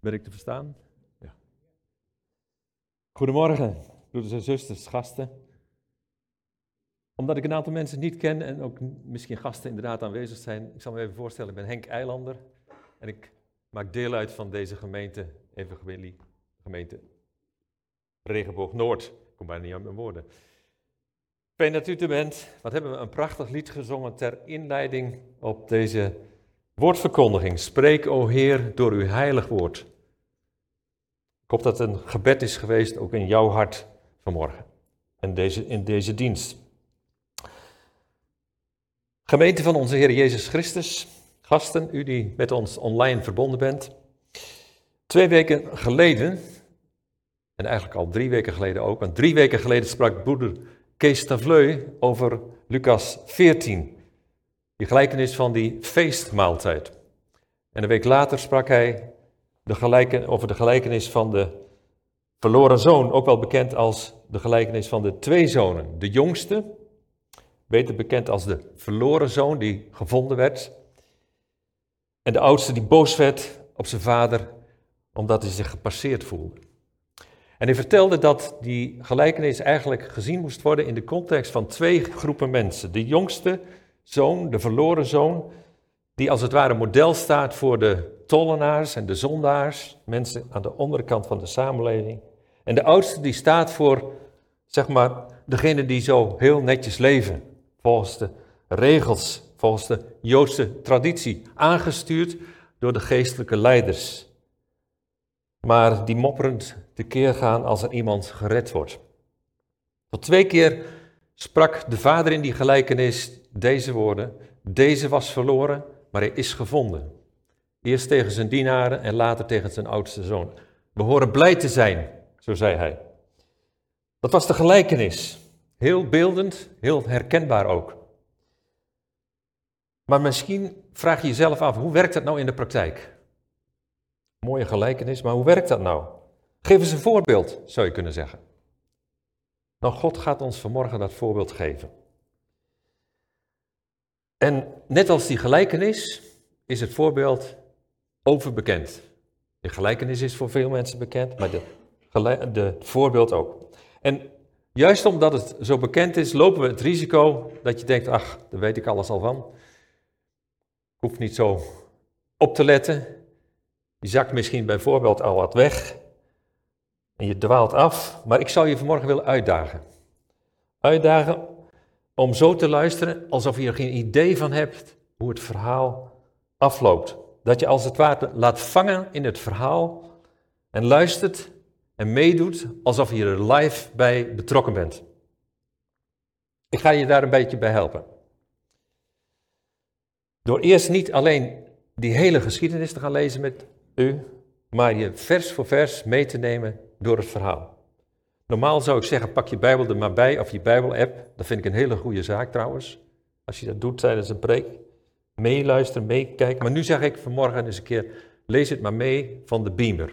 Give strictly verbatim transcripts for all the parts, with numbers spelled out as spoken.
Ben ik te verstaan? Ja. Goedemorgen, broeders en zusters, gasten. Omdat ik een aantal mensen niet ken en ook misschien gasten inderdaad aanwezig zijn, ik zal me even voorstellen, ik ben Henk Eilander en ik maak deel uit van deze gemeente, Evangelie, gemeente Regenboog Noord. Ik kom bijna niet aan mijn woorden. Fijn dat u er bent. Wat hebben we een prachtig lied gezongen ter inleiding op deze woordverkondiging. Spreek, o Heer, door uw heilig woord. Ik hoop dat het een gebed is geweest, ook in jouw hart vanmorgen. En deze, in deze dienst. Gemeente van onze Heer Jezus Christus, gasten, u die met ons online verbonden bent. Twee weken geleden, en eigenlijk al drie weken geleden ook, want drie weken geleden sprak broeder Kees Tavleu over Lucas veertien. Die gelijkenis van die feestmaaltijd. En een week later sprak hij de gelijken, over de gelijkenis van de verloren zoon, ook wel bekend als de gelijkenis van de twee zonen. De jongste, beter bekend als de verloren zoon die gevonden werd. En de oudste die boos werd op zijn vader omdat hij zich gepasseerd voelde. En hij vertelde dat die gelijkenis eigenlijk gezien moest worden in de context van twee groepen mensen. De jongste zoon, de verloren zoon, die als het ware model staat voor de tollenaars en de zondaars, mensen aan de onderkant van de samenleving. En de oudste die staat voor, zeg maar, degene die zo heel netjes leven, volgens de regels, volgens de Joodse traditie, aangestuurd door de geestelijke leiders. Maar die mopperend tekeer gaan als er iemand gered wordt. Tot twee keer sprak de vader in die gelijkenis deze woorden. Deze was verloren, maar hij is gevonden. Eerst tegen zijn dienaren en later tegen zijn oudste zoon. We horen blij te zijn, zo zei hij. Dat was de gelijkenis. Heel beeldend, heel herkenbaar ook. Maar misschien vraag je jezelf af, hoe werkt dat nou in de praktijk? Mooie gelijkenis, maar hoe werkt dat nou? Geef eens een voorbeeld, zou je kunnen zeggen. Nou, God gaat ons vanmorgen dat voorbeeld geven. En net als die gelijkenis is het voorbeeld overbekend. De gelijkenis is voor veel mensen bekend, maar de, gelijk, de voorbeeld ook. En juist omdat het zo bekend is, lopen we het risico dat je denkt, ach, daar weet ik alles al van. Ik hoef niet zo op te letten. Je zakt misschien bijvoorbeeld al wat weg en je dwaalt af, maar ik zou je vanmorgen willen uitdagen. Uitdagen om zo te luisteren alsof je er geen idee van hebt hoe het verhaal afloopt. Dat je als het ware laat vangen in het verhaal en luistert en meedoet alsof je er live bij betrokken bent. Ik ga je daar een beetje bij helpen. Door eerst niet alleen die hele geschiedenis te gaan lezen met u, maar je vers voor vers mee te nemen door het verhaal. Normaal zou ik zeggen, pak je Bijbel er maar bij, of je Bijbel-app. Dat vind ik een hele goede zaak trouwens, als je dat doet tijdens een preek. Meeluisteren, meekijken. Maar nu zeg ik vanmorgen eens een keer, lees het maar mee van de Beamer.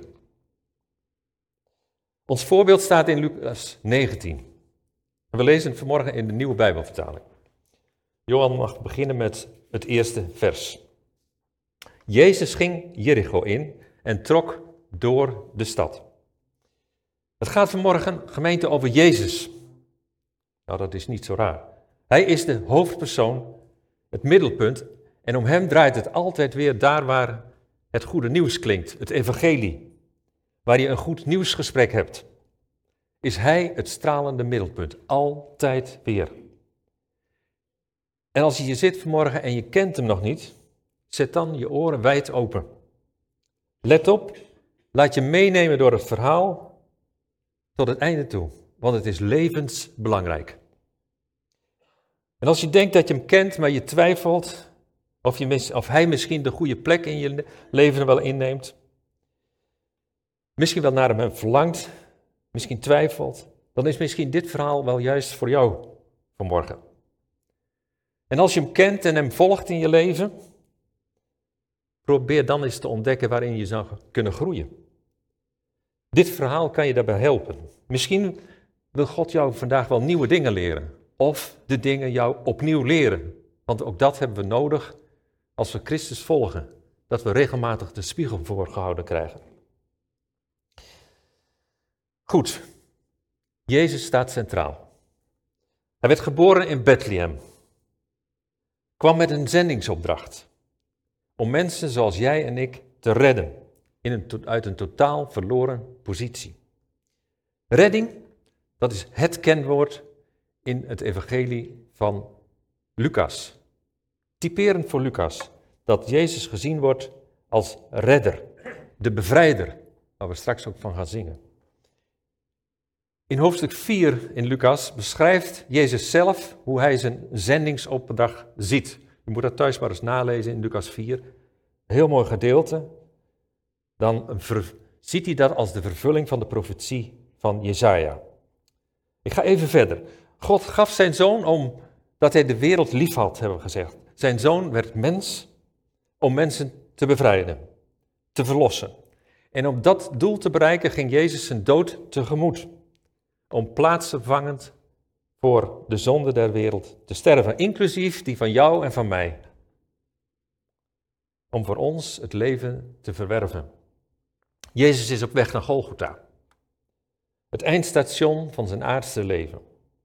Ons voorbeeld staat in Lucas negentien. We lezen het vanmorgen in de Nieuwe Bijbelvertaling. Johan mag beginnen met het eerste vers. Jezus ging Jericho in en trok door de stad. Het gaat vanmorgen, gemeente, over Jezus. Nou, dat is niet zo raar. Hij is de hoofdpersoon, het middelpunt, en om hem draait het altijd weer daar waar het goede nieuws klinkt, het evangelie. Waar je een goed nieuwsgesprek hebt, is hij het stralende middelpunt, altijd weer. En als je hier zit vanmorgen en je kent hem nog niet, zet dan je oren wijd open. Let op, laat je meenemen door het verhaal tot het einde toe, want het is levensbelangrijk. En als je denkt dat je hem kent, maar je twijfelt of, je mis, of hij misschien de goede plek in je leven wel inneemt, misschien wel naar hem verlangt, misschien twijfelt, dan is misschien dit verhaal wel juist voor jou vanmorgen. En als je hem kent en hem volgt in je leven, probeer dan eens te ontdekken waarin je zou kunnen groeien. Dit verhaal kan je daarbij helpen. Misschien wil God jou vandaag wel nieuwe dingen leren. Of de dingen jou opnieuw leren. Want ook dat hebben we nodig als we Christus volgen. Dat we regelmatig de spiegel voorgehouden krijgen. Goed, Jezus staat centraal. Hij werd geboren in Bethlehem. Kwam met een zendingsopdracht. Om mensen zoals jij en ik te redden. In een, uit een totaal verloren positie. Redding, dat is het kenwoord in het evangelie van Lucas. Typerend voor Lucas, dat Jezus gezien wordt als redder, de bevrijder, waar we straks ook van gaan zingen. In hoofdstuk vier in Lucas beschrijft Jezus zelf hoe hij zijn zendingsopdracht ziet. Je moet dat thuis maar eens nalezen in Lucas vier. Een heel mooi gedeelte. Dan ver, ziet hij dat als de vervulling van de profetie van Jesaja. Ik ga even verder. God gaf zijn zoon omdat hij de wereld lief had, hebben we gezegd. Zijn zoon werd mens om mensen te bevrijden, te verlossen. En om dat doel te bereiken ging Jezus zijn dood tegemoet. Om plaatsvervangend voor de zonde der wereld te sterven, inclusief die van jou en van mij. Om voor ons het leven te verwerven. Jezus is op weg naar Golgotha. Het eindstation van zijn aardse leven.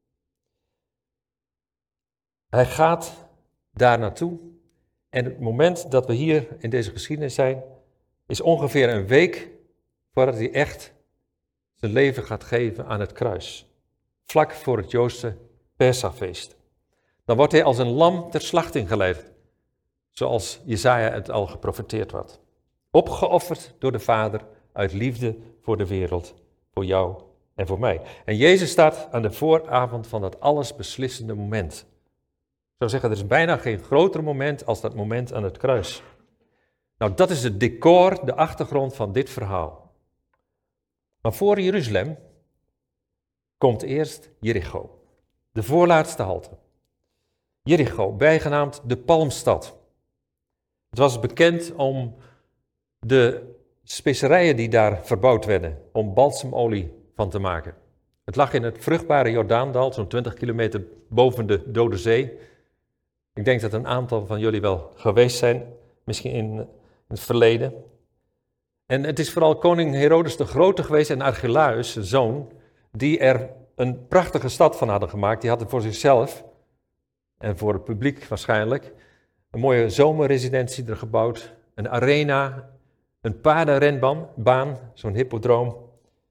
Hij gaat daar naartoe en het moment dat we hier in deze geschiedenis zijn, is ongeveer een week voordat hij echt zijn leven gaat geven aan het kruis. Vlak voor het Joodse Pesachfeest. Dan wordt hij als een lam ter slachting geleid, zoals Jesaja het al geprofeteerd had. Opgeofferd door de Vader uit liefde voor de wereld, voor jou en voor mij. En Jezus staat aan de vooravond van dat allesbeslissende moment. Ik zou zeggen, er is bijna geen groter moment als dat moment aan het kruis. Nou, dat is het decor, de achtergrond van dit verhaal. Maar voor Jeruzalem komt eerst Jericho, de voorlaatste halte. Jericho, bijgenaamd de Palmstad. Het was bekend om de specerijen die daar verbouwd werden, om balsemolie van te maken. Het lag in het vruchtbare Jordaandal, zo'n twintig kilometer boven de Dode Zee. Ik denk dat een aantal van jullie wel geweest zijn, misschien in het verleden. En het is vooral koning Herodes de Grote geweest en Archelaus, zijn zoon, die er een prachtige stad van hadden gemaakt. Die hadden voor zichzelf en voor het publiek waarschijnlijk een mooie zomerresidentie er gebouwd, een arena, een paardenrenbaan, zo'n hippodroom.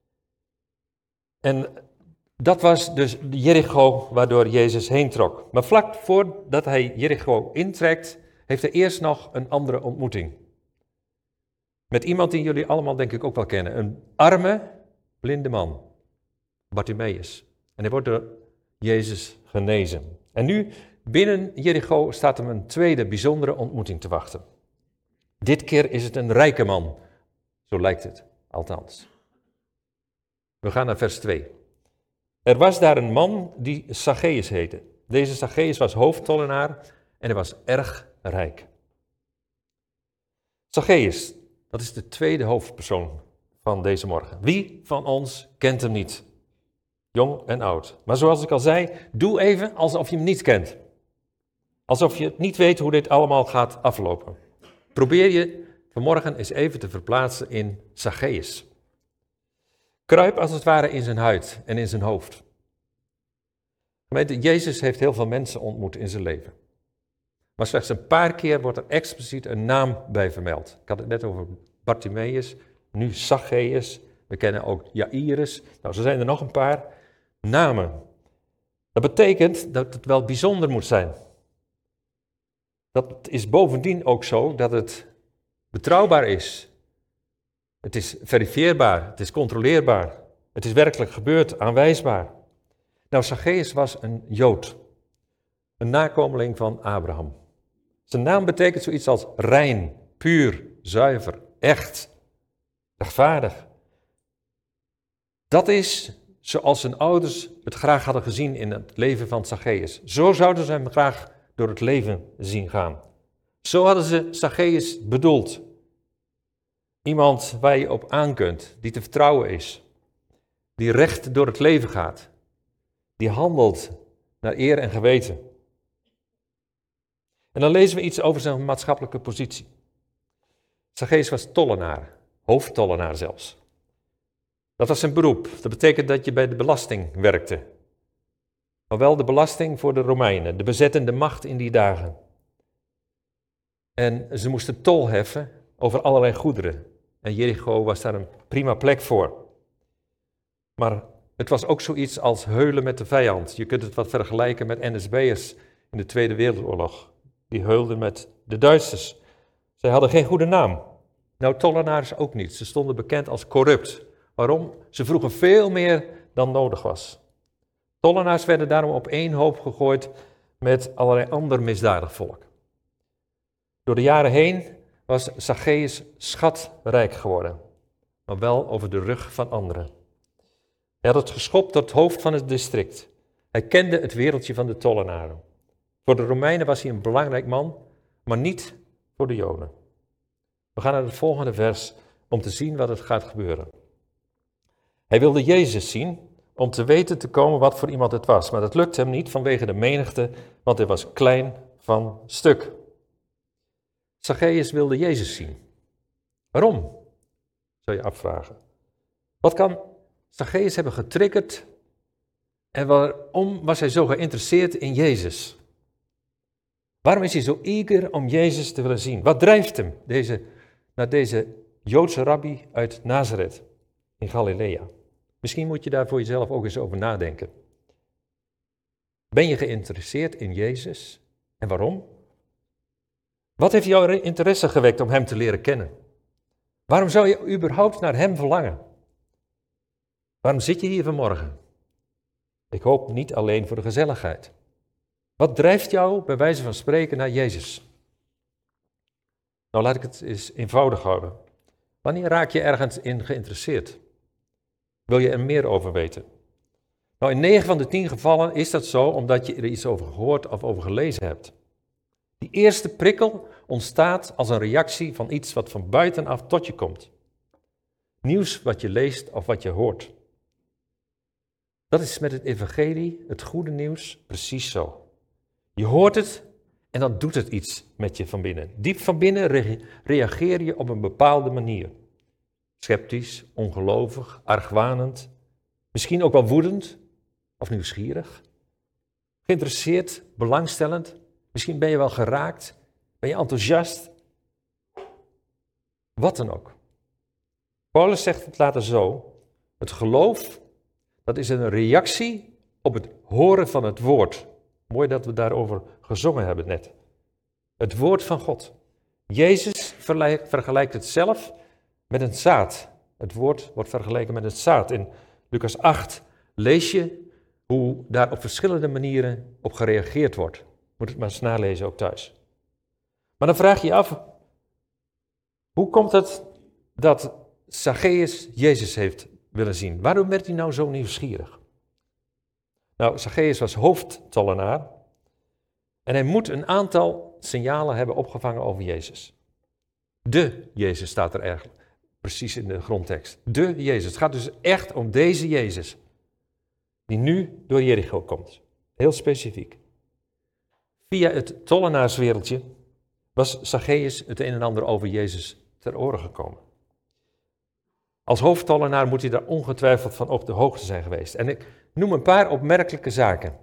En dat was dus Jericho waardoor Jezus heen trok. Maar vlak voordat hij Jericho intrekt, heeft hij eerst nog een andere ontmoeting. Met iemand die jullie allemaal denk ik ook wel kennen. Een arme, blinde man, Bartimaeus. En hij wordt door Jezus genezen. En nu, binnen Jericho, staat hem een tweede bijzondere ontmoeting te wachten. Dit keer is het een rijke man. Zo lijkt het, althans. We gaan naar vers twee. Er was daar een man die Zacchaeus heette. Deze Zacchaeus was hoofdtollenaar en hij was erg rijk. Zacchaeus, dat is de tweede hoofdpersoon van deze morgen. Wie van ons kent hem niet? Jong en oud. Maar zoals ik al zei, doe even alsof je hem niet kent. Alsof je niet weet hoe dit allemaal gaat aflopen. Probeer je vanmorgen eens even te verplaatsen in Zacchaeus. Kruip als het ware in zijn huid en in zijn hoofd. Jezus heeft heel veel mensen ontmoet in zijn leven. Maar slechts een paar keer wordt er expliciet een naam bij vermeld. Ik had het net over Bartimaeus, nu Zacchaeus. We kennen ook Jairus. Nou, zo zijn er nog een paar namen. Dat betekent dat het wel bijzonder moet zijn. Dat is bovendien ook zo dat het betrouwbaar is. Het is verifieerbaar, het is controleerbaar. Het is werkelijk gebeurd, aanwijsbaar. Nou, Zacchaeus was een Jood. Een nakomeling van Abraham. Zijn naam betekent zoiets als rein, puur, zuiver, echt, rechtvaardig. Dat is zoals zijn ouders het graag hadden gezien in het leven van Zacchaeus. Zo zouden ze hem graag door het leven zien gaan. Zo hadden ze Zacchaeus bedoeld. Iemand waar je op aan kunt, die te vertrouwen is. Die recht door het leven gaat. Die handelt naar eer en geweten. En dan lezen we iets over zijn maatschappelijke positie. Zacchaeus was tollenaar, hoofdtollenaar zelfs. Dat was zijn beroep. Dat betekent dat je bij de belasting werkte. Maar wel de belasting voor de Romeinen, de bezettende macht in die dagen. En ze moesten tol heffen over allerlei goederen. En Jericho was daar een prima plek voor. Maar het was ook zoiets als heulen met de vijand. Je kunt het wat vergelijken met N S B'ers in de Tweede Wereldoorlog. Die heulden met de Duitsers. Zij hadden geen goede naam. Nou, tollenaars ook niet. Ze stonden bekend als corrupt. Waarom? Ze vroegen veel meer dan nodig was. Tollenaars werden daarom op één hoop gegooid met allerlei ander misdadig volk. Door de jaren heen was Zacchaeus schatrijk geworden, maar wel over de rug van anderen. Hij had het geschopt tot hoofd van het district. Hij kende het wereldje van de tollenaren. Voor de Romeinen was hij een belangrijk man, maar niet voor de Joden. We gaan naar het volgende vers om te zien wat er gaat gebeuren. Hij wilde Jezus zien om te weten te komen wat voor iemand het was, maar dat lukte hem niet vanwege de menigte, want hij was klein van stuk. Zacchaeus wilde Jezus zien. Waarom? Zou je afvragen. Wat kan Zacchaeus hebben getriggerd en waarom was hij zo geïnteresseerd in Jezus? Waarom is hij zo eager om Jezus te willen zien? Wat drijft hem deze, naar deze Joodse rabbi uit Nazareth in Galilea? Misschien moet je daar voor jezelf ook eens over nadenken. Ben je geïnteresseerd in Jezus? En waarom? Wat heeft jouw interesse gewekt om hem te leren kennen? Waarom zou je überhaupt naar hem verlangen? Waarom zit je hier vanmorgen? Ik hoop niet alleen voor de gezelligheid. Wat drijft jou bij wijze van spreken naar Jezus? Nou, laat ik het eens eenvoudig houden. Wanneer raak je ergens in geïnteresseerd? Wil je er meer over weten? Nou, in negen van de tien gevallen is dat zo omdat je er iets over gehoord of over gelezen hebt. Die eerste prikkel ontstaat als een reactie van iets wat van buitenaf tot je komt. Nieuws wat je leest of wat je hoort. Dat is met het evangelie, het goede nieuws, precies zo. Je hoort het en dan doet het iets met je van binnen. Diep van binnen re- reageer je op een bepaalde manier. Sceptisch, ongelovig, argwanend, misschien ook wel woedend of nieuwsgierig. Geïnteresseerd, belangstellend, misschien ben je wel geraakt, ben je enthousiast. Wat dan ook. Paulus zegt het later zo, het geloof, dat is een reactie op het horen van het woord. Mooi dat we daarover gezongen hebben net. Het woord van God. Jezus vergelijkt het zelf met een zaad. Het woord wordt vergeleken met het zaad. In Lucas acht lees je hoe daar op verschillende manieren op gereageerd wordt. Moet het maar eens nalezen ook thuis. Maar dan vraag je je af, hoe komt het dat Zacchaeus Jezus heeft willen zien? Waarom werd hij nou zo nieuwsgierig? Nou, Zacchaeus was hoofdtollenaar en hij moet een aantal signalen hebben opgevangen over Jezus. De Jezus staat er eigenlijk precies in de grondtekst. De Jezus. Het gaat dus echt om deze Jezus die nu door Jericho komt. Heel specifiek. Via het tollenaarswereldje was Zacchaeus het een en ander over Jezus ter oren gekomen. Als hoofdtollenaar moet hij daar ongetwijfeld van op de hoogte zijn geweest. En ik noem een paar opmerkelijke zaken.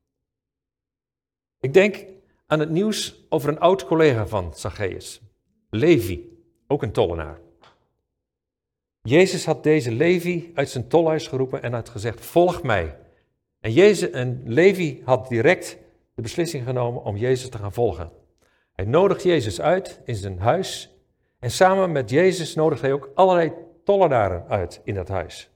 Ik denk aan het nieuws over een oud collega van Zacchaeus, Levi, ook een tollenaar. Jezus had deze Levi uit zijn tolhuis geroepen en had gezegd, volg mij. En, Jezus, en Levi had direct de beslissing genomen om Jezus te gaan volgen. Hij nodigt Jezus uit in zijn huis en samen met Jezus nodigt hij ook allerlei tollenaren uit in dat huis.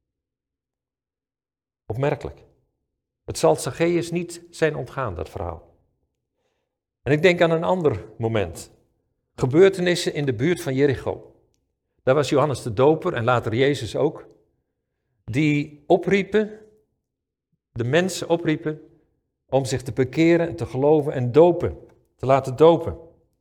Opmerkelijk. Het zal Zacchaeus niet zijn ontgaan, dat verhaal. En ik denk aan een ander moment. Gebeurtenissen in de buurt van Jericho. Daar was Johannes de Doper en later Jezus ook. Die opriepen, de mensen opriepen om zich te bekeren en te geloven en dopen. Te laten dopen.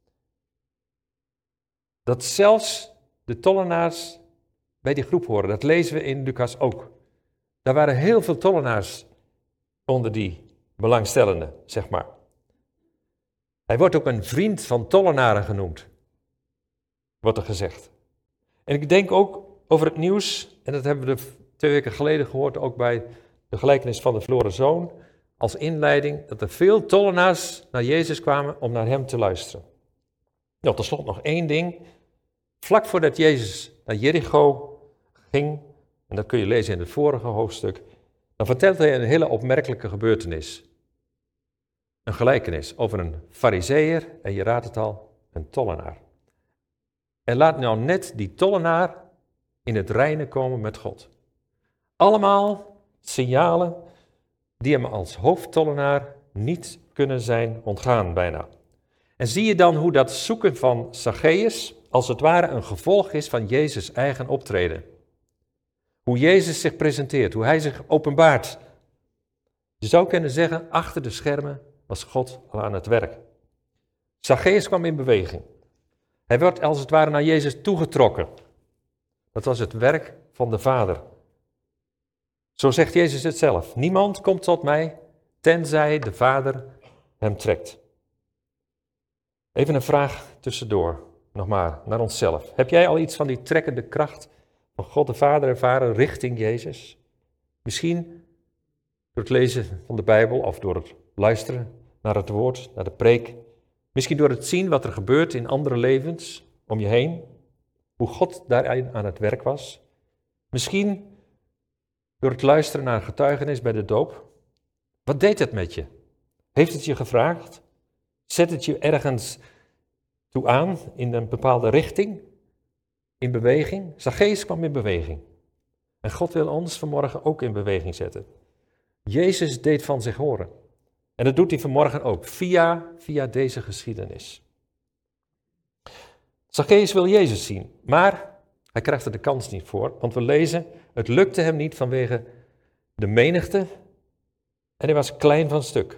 Dat zelfs de tollenaars bij die groep horen. Dat lezen we in Lucas ook. Daar waren heel veel tollenaars onder die belangstellenden, zeg maar. Hij wordt ook een vriend van tollenaren genoemd, wordt er gezegd. En ik denk ook over het nieuws, en dat hebben we de twee weken geleden gehoord, ook bij de gelijkenis van de verloren zoon, als inleiding, dat er veel tollenaars naar Jezus kwamen om naar hem te luisteren. Nou, tot slot nog één ding. Vlak voordat Jezus naar Jericho ging, en dat kun je lezen in het vorige hoofdstuk, dan vertelt hij een hele opmerkelijke gebeurtenis. Een gelijkenis over een farizeeër, en je raadt het al, een tollenaar. En laat nou net die tollenaar in het reine komen met God. Allemaal signalen die hem als hoofdtollenaar niet kunnen zijn ontgaan bijna. En zie je dan hoe dat zoeken van Zacchaeus als het ware een gevolg is van Jezus' eigen optreden. Hoe Jezus zich presenteert, hoe hij zich openbaart. Je zou kunnen zeggen, achter de schermen was God al aan het werk. Zacchaeus kwam in beweging. Hij werd als het ware naar Jezus toegetrokken. Dat was het werk van de Vader. Zo zegt Jezus het zelf. Niemand komt tot mij, tenzij de Vader hem trekt. Even een vraag tussendoor, nog maar, naar onszelf. Heb jij al iets van die trekkende kracht van God de Vader ervaren richting Jezus? Misschien door het lezen van de Bijbel of door het luisteren naar het woord, naar de preek. Misschien door het zien wat er gebeurt in andere levens om je heen. Hoe God daarin aan het werk was. Misschien door het luisteren naar een getuigenis bij de doop. Wat deed het met je? Heeft het je gevraagd? Zet het je ergens toe aan in een bepaalde richting? In beweging? Zacchaeus kwam in beweging. En God wil ons vanmorgen ook in beweging zetten. Jezus deed van zich horen. En dat doet hij vanmorgen ook, via, via deze geschiedenis. Zacchaeus wil Jezus zien, maar hij krijgt er de kans niet voor. Want we lezen, het lukte hem niet vanwege de menigte en hij was klein van stuk.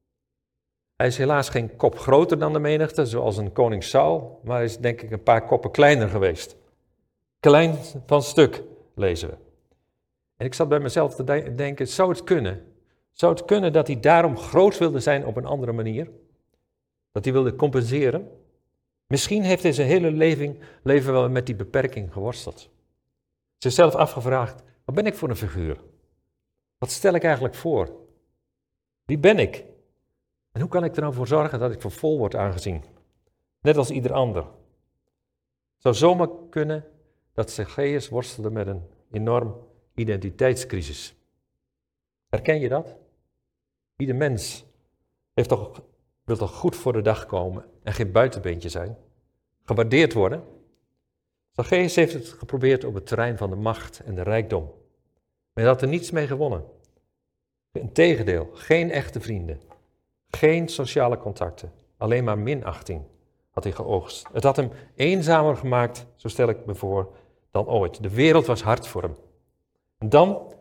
Hij is helaas geen kop groter dan de menigte, zoals een koning Saul, maar hij is denk ik een paar koppen kleiner geweest. Klein van stuk, lezen we. En ik zat bij mezelf te de- denken, zou het kunnen? Zou het kunnen dat hij daarom groot wilde zijn op een andere manier? Dat hij wilde compenseren? Misschien heeft hij zijn hele leven, leven wel met die beperking geworsteld. Zichzelf afgevraagd, wat ben ik voor een figuur? Wat stel ik eigenlijk voor? Wie ben ik? En hoe kan ik er nou voor zorgen dat ik voor vol word aangezien? Net als ieder ander. Het zou zomaar kunnen dat Zacchaeus worstelde met een enorm identiteitscrisis. Herken je dat? Ieder mens heeft toch, wil toch goed voor de dag komen en geen buitenbeentje zijn? Gewaardeerd worden? Zacchaeus heeft het geprobeerd op het terrein van de macht en de rijkdom. Maar hij had er niets mee gewonnen. Integendeel, geen echte vrienden. Geen sociale contacten. Alleen maar minachting had hij geoogst. Het had hem eenzamer gemaakt, zo stel ik me voor, dan ooit. De wereld was hard voor hem. En dan, vind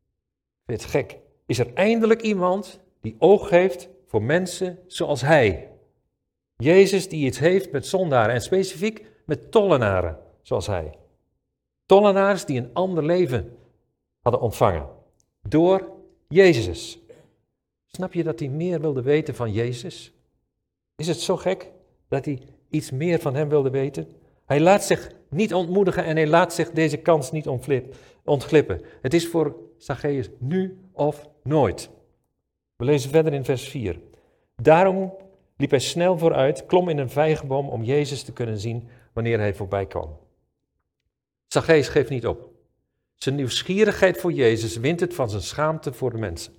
je het gek, is er eindelijk iemand die oog heeft voor mensen zoals hij. Jezus die iets heeft met zondaren en specifiek met tollenaren zoals hij. Tollenaars die een ander leven hadden ontvangen. Door Jezus. Snap je dat hij meer wilde weten van Jezus? Is het zo gek dat hij iets meer van hem wilde weten? Hij laat zich niet ontmoedigen en hij laat zich deze kans niet ontglippen. Het is voor Zacchaeus nu of nooit. We lezen verder in vers vier. Daarom liep hij snel vooruit, klom in een vijgenboom om Jezus te kunnen zien wanneer hij voorbij kwam. Zacchaeus geeft niet op. Zijn nieuwsgierigheid voor Jezus wint het van zijn schaamte voor de mensen.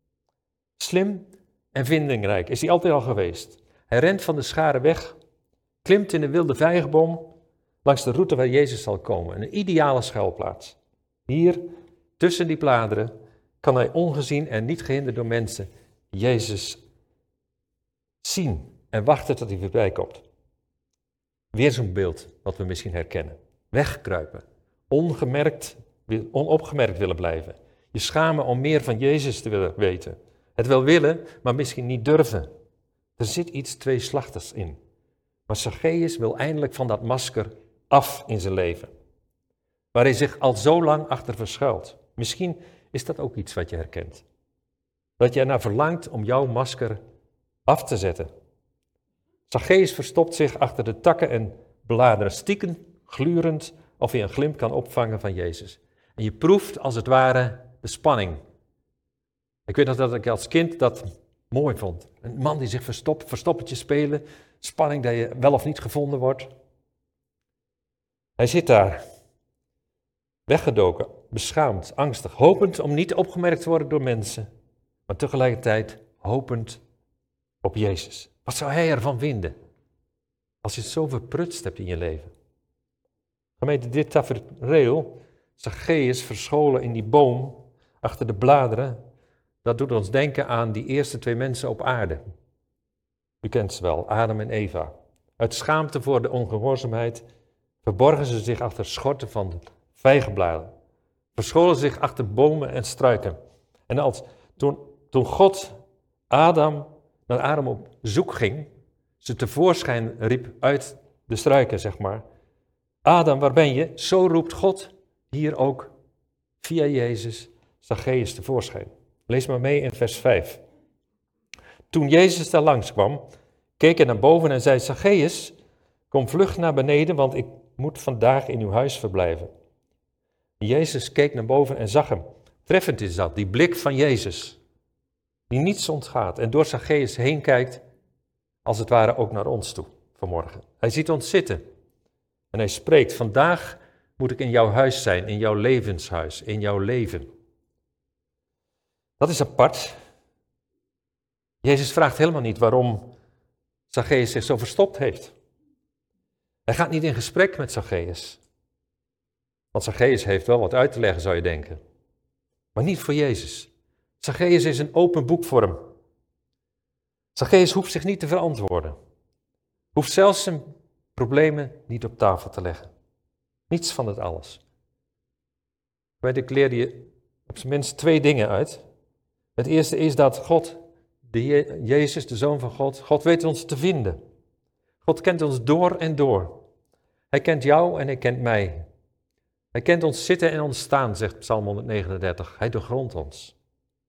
Slim en vindingrijk is hij altijd al geweest. Hij rent van de schare weg, klimt in de wilde vijgenboom langs de route waar Jezus zal komen. Een ideale schuilplaats. Hier, tussen die bladeren, kan hij ongezien en niet gehinderd door mensen Jezus zien en wachten tot hij voorbij komt. Weer zo'n beeld wat we misschien herkennen. Wegkruipen, ongemerkt, onopgemerkt willen blijven. Je schamen om meer van Jezus te willen weten. Het wel willen, maar misschien niet durven. Er zit iets tweeslachtigs in. Maar Zacchaeus wil eindelijk van dat masker af in zijn leven. Waar hij zich al zo lang achter verschuilt. Misschien is dat ook iets wat je herkent. Dat je ernaar verlangt om jouw masker af te zetten. Zacchaeus verstopt zich achter de takken en bladeren, stiekem glurend of je een glimp kan opvangen van Jezus. En je proeft als het ware de spanning. Ik weet nog dat ik als kind dat mooi vond. Een man die zich verstopt, verstoppertje spelen, spanning dat je wel of niet gevonden wordt. Hij zit daar, weggedoken, beschaamd, angstig, hopend om niet opgemerkt te worden door mensen, maar tegelijkertijd hopend op Jezus. Wat zou hij ervan vinden als je het zo verprutst hebt in je leven? Gemeente, dit tafereel, Zacchaeus verscholen in die boom achter de bladeren, dat doet ons denken aan die eerste twee mensen op aarde. U kent ze wel, Adam en Eva. Uit schaamte voor de ongehoorzaamheid verborgen ze zich achter schorten van vijgenbladeren. Verscholen zich achter bomen en struiken. En als, toen, toen God Adam naar Adam op zoek ging, ze tevoorschijn riep uit de struiken, zeg maar. Adam, waar ben je? Zo roept God hier ook via Jezus Zacchaeus tevoorschijn. Lees maar mee in vers vijf. Toen Jezus daar langskwam, keek hij naar boven en zei, Zacchaeus, kom vlug naar beneden, want ik moet vandaag in uw huis verblijven. Jezus keek naar boven en zag hem. Treffend is dat, die blik van Jezus, die niets ontgaat en door Zacchaeus heen kijkt, als het ware ook naar ons toe vanmorgen. Hij ziet ons zitten en hij spreekt, vandaag moet ik in jouw huis zijn, in jouw levenshuis, in jouw leven. Dat is apart. Jezus vraagt helemaal niet waarom Zacchaeus zich zo verstopt heeft. Hij gaat niet in gesprek met Zacchaeus. Want Zacchaeus heeft wel wat uit te leggen, zou je denken. Maar niet voor Jezus. Zacchaeus is een open boek voor hem. Zacchaeus hoeft zich niet te verantwoorden. Hoeft zelfs zijn problemen niet op tafel te leggen. Niets van het alles. Ik leer je op zijn minst twee dingen uit. Het eerste is dat God, de Je- Jezus, de Zoon van God, God weet ons te vinden. God kent ons door en door. Hij kent jou en hij kent mij. Hij kent ons zitten en ons staan, zegt Psalm honderdnegenendertig. Hij doorgrondt ons.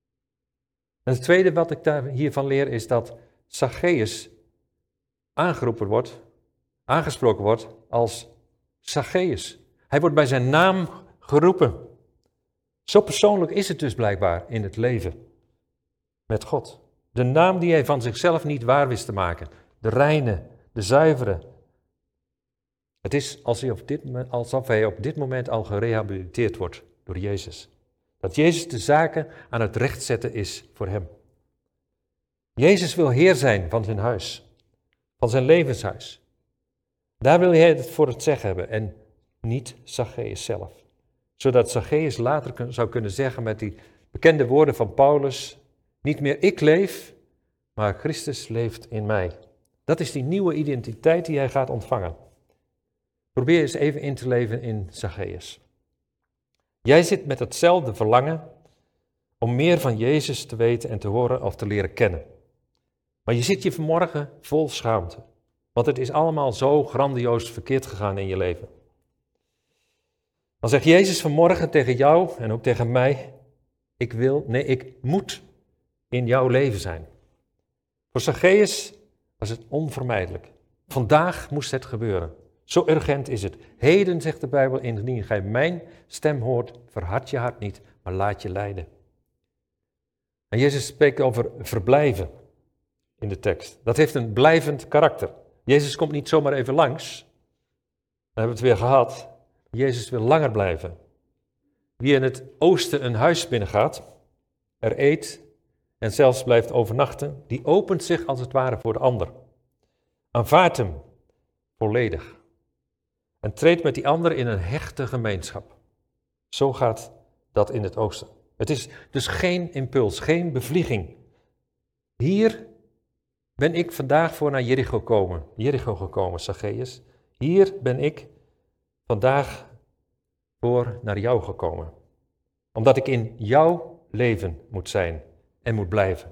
En het tweede wat ik daar hiervan leer is dat Zacchaeus aangeroepen wordt, aangesproken wordt als Zacchaeus. Hij wordt bij zijn naam geroepen. Zo persoonlijk is het dus blijkbaar in het leven met God. De naam die hij van zichzelf niet waar wist te maken. De reine, de zuivere. Het is alsof hij op dit, alsof hij op dit moment al gerehabiliteerd wordt door Jezus. Dat Jezus de zaken aan het recht zetten is voor hem. Jezus wil heer zijn van zijn huis, van zijn levenshuis. Daar wil hij het voor het zeggen hebben en niet Zacchaeus zelf. Zodat Zacchaeus later zou kunnen zeggen met die bekende woorden van Paulus, niet meer ik leef, maar Christus leeft in mij. Dat is die nieuwe identiteit die hij gaat ontvangen. Probeer eens even in te leven in Zacchaeus. Jij zit met hetzelfde verlangen om meer van Jezus te weten en te horen of te leren kennen. Maar je zit je vanmorgen vol schaamte, want het is allemaal zo grandioos verkeerd gegaan in je leven. Dan zegt Jezus vanmorgen tegen jou en ook tegen mij, ik wil, nee, ik moet in jouw leven zijn. Voor Zacchaeus was het onvermijdelijk. Vandaag moest het gebeuren. Zo urgent is het. Heden, zegt de Bijbel, indien gij mijn stem hoort, verhard je hart niet, maar laat je leiden. En Jezus spreekt over verblijven in de tekst. Dat heeft een blijvend karakter. Jezus komt niet zomaar even langs. Dan hebben we het weer gehad. Jezus wil langer blijven. Wie in het oosten een huis binnengaat, er eet en zelfs blijft overnachten, die opent zich als het ware voor de ander. Aanvaardt hem volledig. En treedt met die ander in een hechte gemeenschap. Zo gaat dat in het oosten. Het is dus geen impuls, geen bevlieging. Hier ben ik vandaag voor naar Jericho gekomen, Jericho gekomen, Zacchaeus. Hier ben ik vandaag voor naar jou gekomen. Omdat ik in jouw leven moet zijn en moet blijven.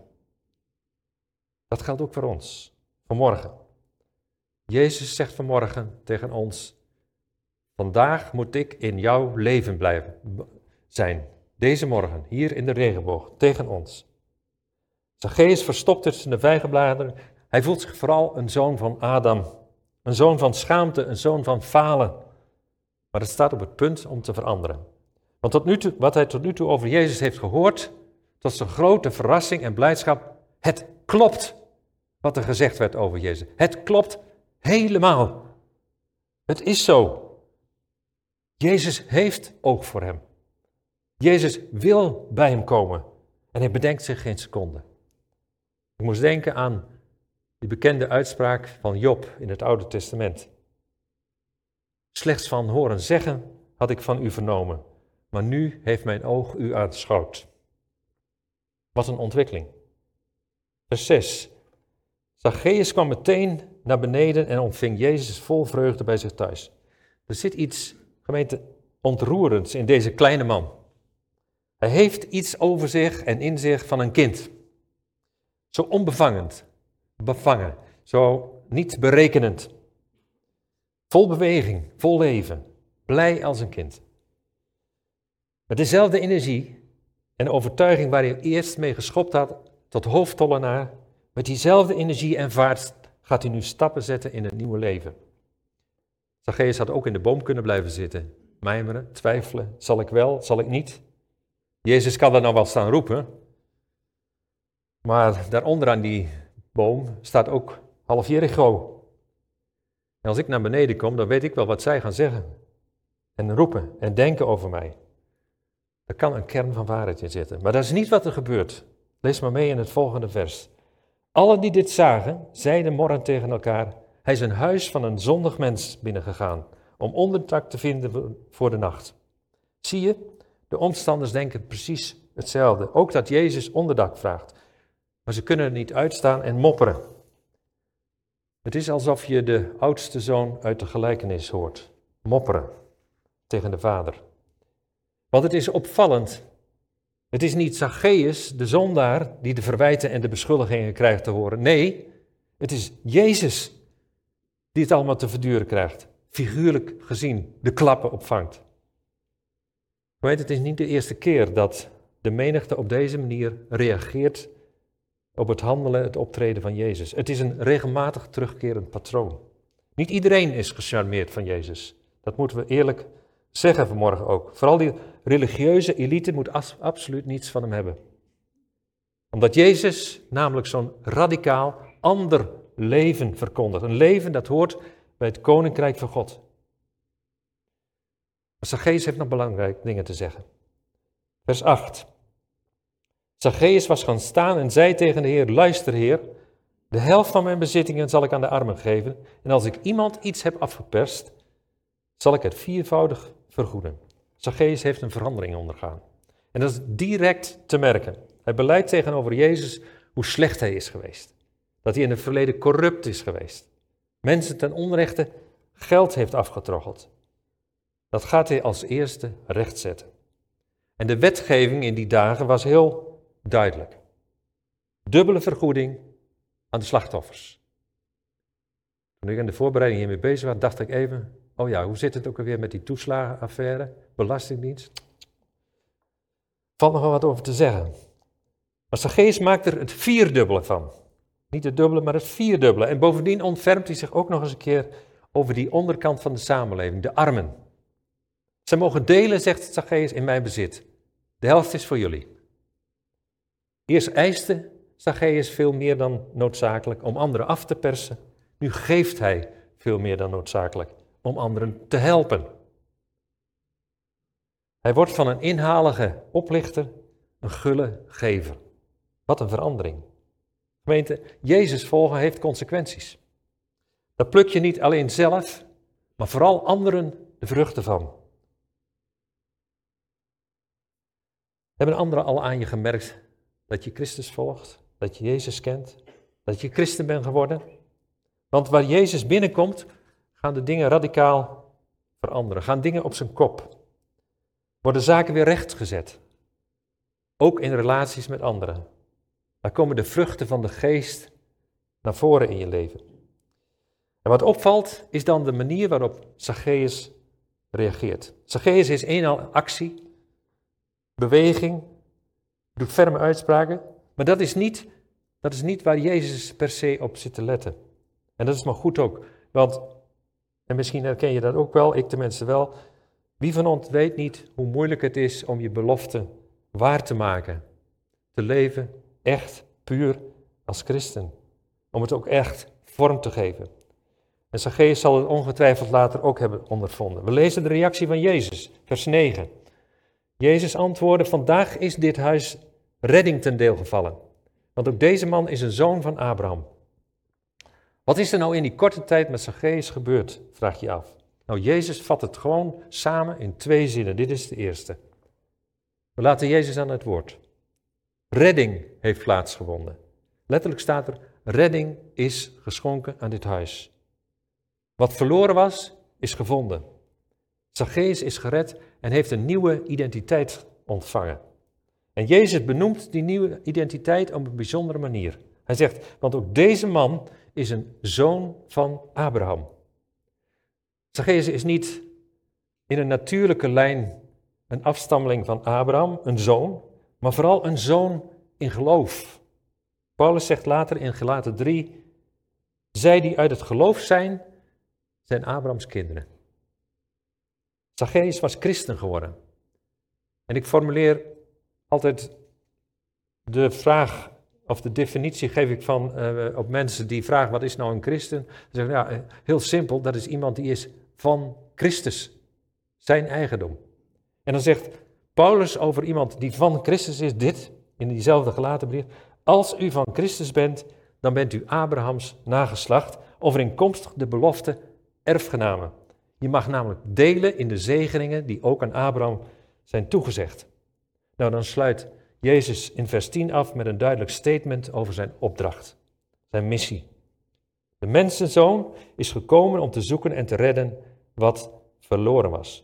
Dat geldt ook voor ons, vanmorgen. Jezus zegt vanmorgen tegen ons, vandaag moet ik in jouw leven blijven zijn. Deze morgen, hier in de regenboog, tegen ons. Zacchaeus verstopt tussen de vijgenbladeren. Hij voelt zich vooral een zoon van Adam. Een zoon van schaamte, een zoon van falen. Maar het staat op het punt om te veranderen. Want tot nu toe, wat hij tot nu toe over Jezus heeft gehoord, tot zijn grote verrassing en blijdschap, het klopt wat er gezegd werd over Jezus. Het klopt helemaal. Het is zo. Jezus heeft oog voor hem. Jezus wil bij hem komen. En hij bedenkt zich geen seconde. Ik moest denken aan die bekende uitspraak van Job in het Oude Testament. Slechts van horen zeggen had ik van u vernomen, maar nu heeft mijn oog u aanschouwd. Wat een ontwikkeling. Vers zes. Zacchaeus kwam meteen naar beneden en ontving Jezus vol vreugde bij zich thuis. Er zit iets, gemeente, ontroerends in deze kleine man. Hij heeft iets over zich en in zich van een kind. Zo onbevangend, bevangen, zo niet berekenend. Vol beweging, vol leven, blij als een kind. Met dezelfde energie en overtuiging waar hij eerst mee geschopt had tot hoofdtollenaar, met diezelfde energie en vaart gaat hij nu stappen zetten in het nieuwe leven. Zacchaeus had ook in de boom kunnen blijven zitten, mijmeren, twijfelen, zal ik wel, zal ik niet? Jezus kan er nou wel staan roepen, maar daaronder aan die boom staat ook half Jericho. En als ik naar beneden kom, dan weet ik wel wat zij gaan zeggen. En roepen en denken over mij. Er kan een kern van waarheid in zitten. Maar dat is niet wat er gebeurt. Lees maar mee in het volgende vers. Allen die dit zagen, zeiden morrend tegen elkaar, hij is een huis van een zondig mens binnengegaan, om onderdak te vinden voor de nacht. Zie je, de omstanders denken precies hetzelfde. Ook dat Jezus onderdak vraagt. Maar ze kunnen er niet uitstaan en mopperen. Het is alsof je de oudste zoon uit de gelijkenis hoort. Mopperen tegen de vader. Want het is opvallend. Het is niet Zacchaeus, de zondaar, die de verwijten en de beschuldigingen krijgt te horen. Nee, het is Jezus die het allemaal te verduren krijgt. Figuurlijk gezien, de klappen opvangt. Weet, het is niet de eerste keer dat de menigte op deze manier reageert op het handelen, het optreden van Jezus. Het is een regelmatig terugkerend patroon. Niet iedereen is gecharmeerd van Jezus. Dat moeten we eerlijk zeggen vanmorgen ook. Vooral die religieuze elite moet as- absoluut niets van hem hebben. Omdat Jezus namelijk zo'n radicaal ander leven verkondigt. Een leven dat hoort bij het koninkrijk van God. Maar Zacchaeus heeft nog belangrijke dingen te zeggen. Vers acht. Zacchaeus was gaan staan en zei tegen de Heer, luister Heer, de helft van mijn bezittingen zal ik aan de armen geven. En als ik iemand iets heb afgeperst, zal ik het viervoudig vergoeden. Zacchaeus heeft een verandering ondergaan. En dat is direct te merken. Hij belijdt tegenover Jezus hoe slecht hij is geweest. Dat hij in het verleden corrupt is geweest. Mensen ten onrechte geld heeft afgetroggeld. Dat gaat hij als eerste rechtzetten. En de wetgeving in die dagen was heel duidelijk. Dubbele vergoeding aan de slachtoffers. Toen ik in de voorbereiding hiermee bezig was, dacht ik even, oh ja, hoe zit het ook alweer met die toeslagenaffaire, belastingdienst? Valt nog wel wat over te zeggen. Maar Zacchaeus maakt er het vierdubbele van. Niet het dubbele, maar het vierdubbele. En bovendien ontfermt hij zich ook nog eens een keer over die onderkant van de samenleving, de armen. Zij mogen delen, zegt Zacchaeus, in mijn bezit. De helft is voor jullie. Eerst eiste Zacchaeus veel meer dan noodzakelijk om anderen af te persen. Nu geeft hij veel meer dan noodzakelijk om anderen te helpen. Hij wordt van een inhalige oplichter een gulle gever. Wat een verandering. Gemeente, Jezus volgen heeft consequenties. Daar pluk je niet alleen zelf, maar vooral anderen de vruchten van. Hebben anderen al aan je gemerkt dat je Christus volgt, dat je Jezus kent, dat je christen bent geworden? Want waar Jezus binnenkomt, gaan de dingen radicaal veranderen, gaan dingen op zijn kop. Worden zaken weer rechtgezet, ook in relaties met anderen. Daar komen de vruchten van de geest naar voren in je leven. En wat opvalt, is dan de manier waarop Zacchaeus reageert. Zacchaeus is eenmaal actie, beweging, doet ferme uitspraken, maar dat is niet, dat is niet waar Jezus per se op zit te letten. En dat is maar goed ook, want, en misschien herken je dat ook wel, ik tenminste wel, Wie van ons weet niet hoe moeilijk het is om je belofte waar te maken? Te leven echt puur als christen. Om het ook echt vorm te geven. En Zacchaeus zal het ongetwijfeld later ook hebben ondervonden. We lezen de reactie van Jezus, vers negen. Jezus antwoordde, vandaag is dit huis redding ten deel gevallen. Want ook deze man is een zoon van Abraham. Wat is er nou in die korte tijd met Zacchaeus gebeurd, vraag je af. Nou, Jezus vat het gewoon samen in twee zinnen. Dit is de eerste. We laten Jezus aan het woord. Redding heeft plaatsgevonden. Letterlijk staat er, redding is geschonken aan dit huis. Wat verloren was, is gevonden. Zacchaeus is gered en heeft een nieuwe identiteit ontvangen. En Jezus benoemt die nieuwe identiteit op een bijzondere manier. Hij zegt, want ook deze man is een zoon van Abraham. Zacchaeus is niet in een natuurlijke lijn een afstammeling van Abraham, een zoon, maar vooral een zoon in geloof. Paulus zegt later in Galaten drie, zij die uit het geloof zijn, zijn Abrahams kinderen. Zacchaeus was christen geworden. En ik formuleer altijd de vraag, of de definitie geef ik van uh, op mensen die vragen, wat is nou een christen? Dan zeggen ja, heel simpel, dat is iemand die is van Christus, zijn eigendom. En dan zegt Paulus over iemand die van Christus is dit, in diezelfde Galatenbrief, als u van Christus bent, dan bent u Abrahams nageslacht, overeenkomstig de belofte erfgenamen. Je mag namelijk delen in de zegeningen die ook aan Abraham zijn toegezegd. Nou, dan sluit Jezus in vers tien af met een duidelijk statement over zijn opdracht, zijn missie. De mensenzoon is gekomen om te zoeken en te redden wat verloren was.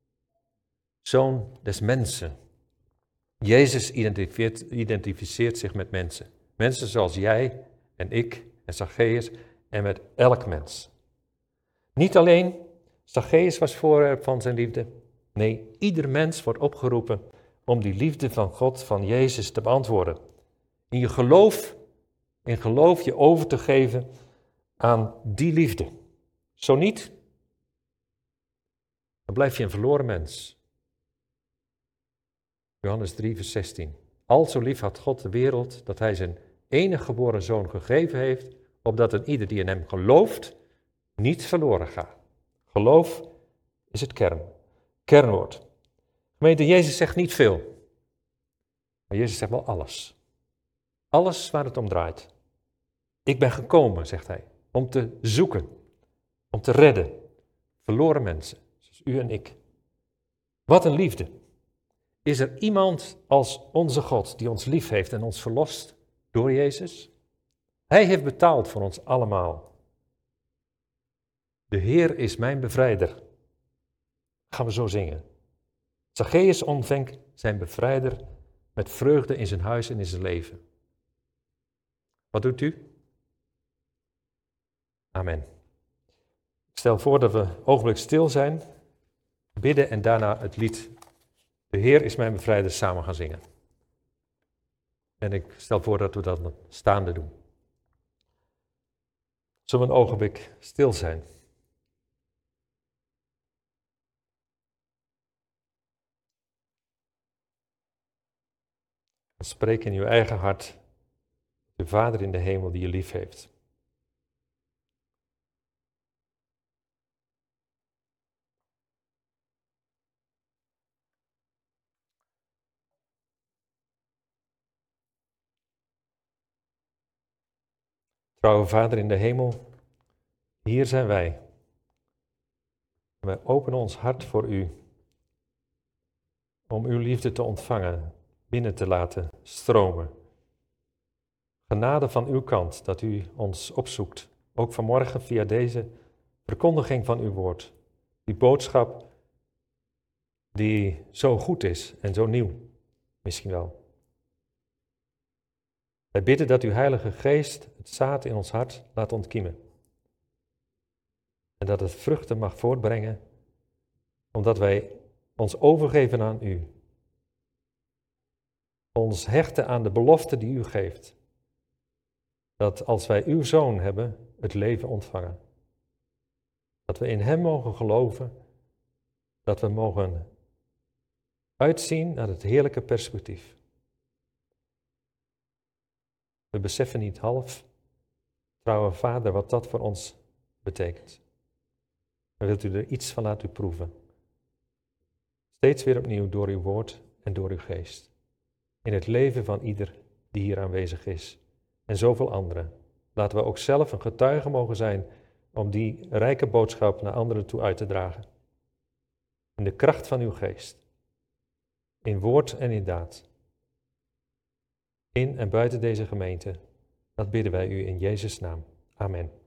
Zoon des mensen. Jezus identificeert, identificeert zich met mensen. Mensen zoals jij en ik en Zacchaeus en met elk mens. Niet alleen Zacchaeus was voorwerp van zijn liefde. Nee, ieder mens wordt opgeroepen om die liefde van God, van Jezus te beantwoorden. In je geloof, in geloof je over te geven aan die liefde. Zo niet, dan blijf je een verloren mens. Johannes drie, vers zestien. Al zo lief had God de wereld, dat hij zijn enige geboren zoon gegeven heeft, opdat een ieder die in hem gelooft, niet verloren gaat. Geloof is het kern, kernwoord. Gemeente, Jezus zegt niet veel, maar Jezus zegt wel alles. Alles waar het om draait. Ik ben gekomen, zegt hij, om te zoeken, om te redden. Verloren mensen, zoals u en ik. Wat een liefde. Is er iemand als onze God die ons lief heeft en ons verlost door Jezus? Hij heeft betaald voor ons allemaal. De Heer is mijn bevrijder. Gaan we zo zingen. Zacchaeus ontving zijn bevrijder met vreugde in zijn huis en in zijn leven. Wat doet u? Amen. Ik stel voor dat we ogenblik stil zijn, bidden en daarna het lied De Heer is mijn bevrijder samen gaan zingen. En ik stel voor dat we dat staande doen. Zullen we een ogenblik stil zijn? Spreek in uw eigen hart de Vader in de hemel die je lief heeft. Trouwe Vader in de hemel, hier zijn wij. Wij openen ons hart voor u, om uw liefde te ontvangen, binnen te laten stromen. Genade van uw kant, dat u ons opzoekt, ook vanmorgen via deze verkondiging van uw woord. Die boodschap die zo goed is en zo nieuw, misschien wel. Wij bidden dat uw Heilige Geest het zaad in ons hart laat ontkiemen. En dat het vruchten mag voortbrengen, omdat wij ons overgeven aan u. Ons hechten aan de belofte die u geeft. Dat als wij uw Zoon hebben, het leven ontvangen. Dat we in hem mogen geloven dat we mogen uitzien naar het heerlijke perspectief. We beseffen niet half, trouwe Vader, wat dat voor ons betekent. Maar wilt u er iets van laten proeven? Steeds weer opnieuw door uw woord en door uw geest. In het leven van ieder die hier aanwezig is. En zoveel anderen. Laten we ook zelf een getuige mogen zijn om die rijke boodschap naar anderen toe uit te dragen. In de kracht van uw geest. In woord en in daad. In en buiten deze gemeente. Dat bidden wij u in Jezus' naam. Amen.